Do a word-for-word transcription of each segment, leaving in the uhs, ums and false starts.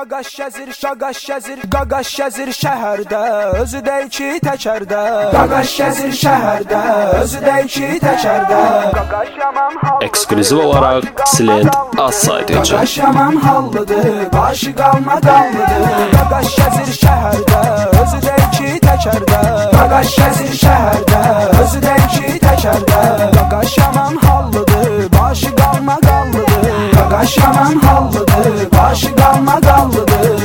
Qaqaş gəzir, şaqaş gəzir, qaqaş gəzir şəhərdə, özü də iki təkərdə. Qaqaş gəzir şəhərdə, özü də iki təkərdə. Ekskluziv olaraq Silent az saytıcı. Qaqaş yaman hallıdır, başı qalma qallıdır. Qaqaş gəzir şəhərdə, özü də iki təkərdə. Qaqaş gəzir şəhərdə, özü də iki təkərdə. Qaqaş yaman hallıdır, başı qalma qallıdır. Qaqaş yaman hallıdır, başı qalma qallıdır.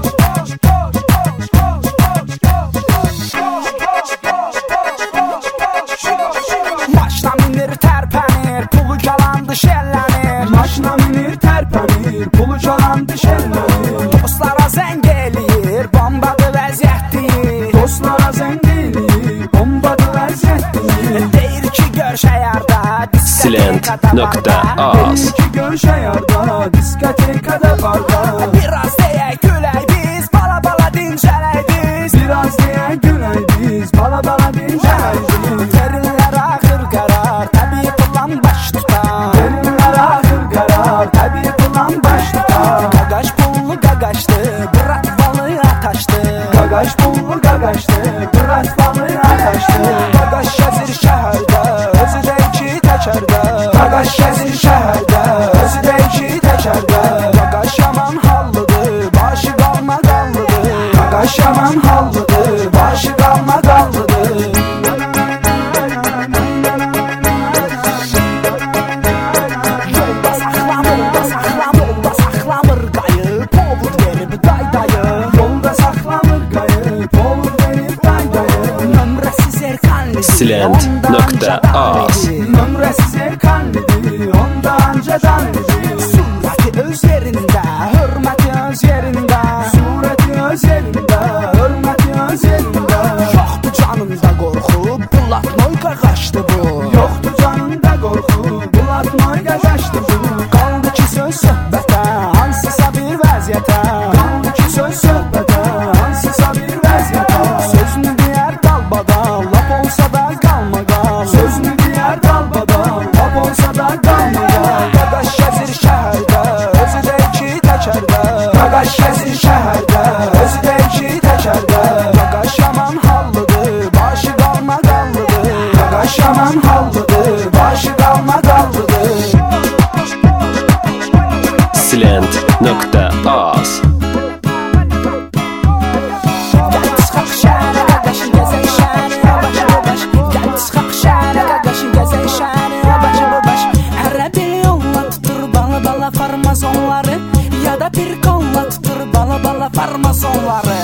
Maşına minir, tərpənir, pulu qalandı şəllənir. Maşına minir, tərpənir, pulu qalandı şəllənir. Dostlara zəng eləyir, bombadı vəziyyət deyir. Dostlara zəng eləyir, bombadı vəziyyət deyir. Deyir ki, gör şəyarda, Silent.az Deyir ki, gör şəyarda, diskotekada barda. Biraz deyək gülək biz, bala bala dincələk biz. Biraz deyək gülək biz, bala bala dincələk biz. Derinlər axır qərar, təbii plan baş tutar. Derinlər axır qərar, təbii plan baş tutar. Qaqaş pullu qaqaşdı, bırat balı ataşdı. Qaqaş pullu qaqaşdı, bırat balı ataşdı. Qaqaş gəzir şəhərdə, özü də iki təkərdə. Qaqaş gəzir şəhərdə, özü də iki təkərdə. Qaqaş yaman hallıdır, başı qalma qallıdır. Qaqaş yaman hallıdır, başı qalma qallıdır. Yolda saxlamır, yolda saxlamır, yolda saxlamır qayı, povud verib daydayı. Yolda saxlamır qayı, povud verib daydayı. Nömrəsiz erkanlidir, Silent.az Nömrəsiz erkanlidir, onda anca canlidir. Surəti öz yerində, hörməti öz yerində. Surəti öz yerində, hörməti öz yerində. Yoxdur canımda qorxu, bulatmoy qaqaşdı bu. Yoxdur canımda qorxu, bulatmoy qaqaşdı bu. Qaldı ki söz söhbətə, hansısa bir vəziyyətə. Qaldı ki söz söhbətə, hansısa bir vəziyyətə. Sözünü deyər dalbadan, lap olsa da qalmadan. Sözünü deyər dalbadan, lap olsa da qalmadan. Qaqaş gəzir şəhərdə, özü də iki təkərdə. Qaqaş gəzir şəhərdə, özü də iki təkərdə. Qaqaş yaman hallıdır, başı qalma qallıdır. Qaqaş yaman hallıdır, başı qalma qallıdır. Silent.az Farmazonları ya da bir kolla tutur bala bala farmazonları.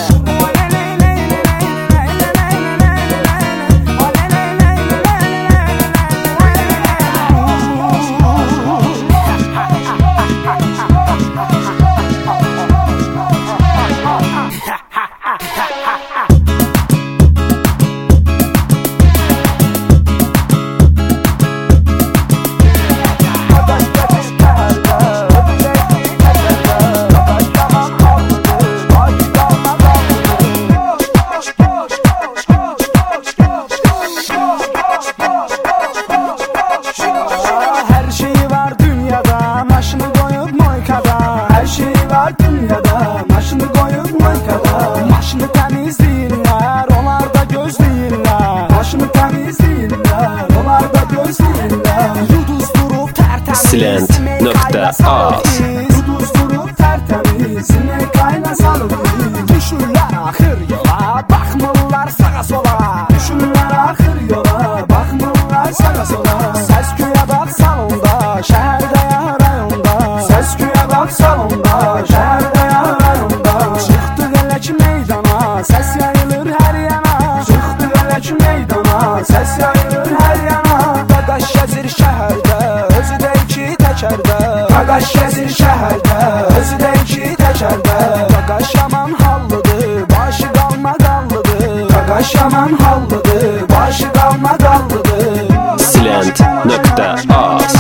Maşını qoyub moykada, hər şey var dünyada. Maşını qoyub moykada. Maşını təmizləyirlər, onlar da gözləyirlər. Maşını təmizləyirlər, onlar da gözləyirlər. Yuduz durub tərtəmiz, Silent.az Yuduz durub tərtəmiz, simək qayna salıb. Düşürlər axır yola, baxmırlar sağa sola. Düşürlər axır yola, baxmırlar sağa sola. Səs-küyə bax salonda, şəhərdə ya rayonda. Səs-küyə bax salonda, şəhərdə ya rayonda. Çıxdıq elə ki meydana, səs yayılır hər yana. Çıxdıq elə ki meydana, səs yayılır hər yana. Qaqaş gəzir şəhərdə, özü də iki təkərdə. Qaqaş gəzir şəhərdə, özü də iki təkərdə. Qaqaş yaman hallıdır, başı qalma qallıdır. Qaqaş yaman hallıdır, başı qalma qallıdır. Silent.az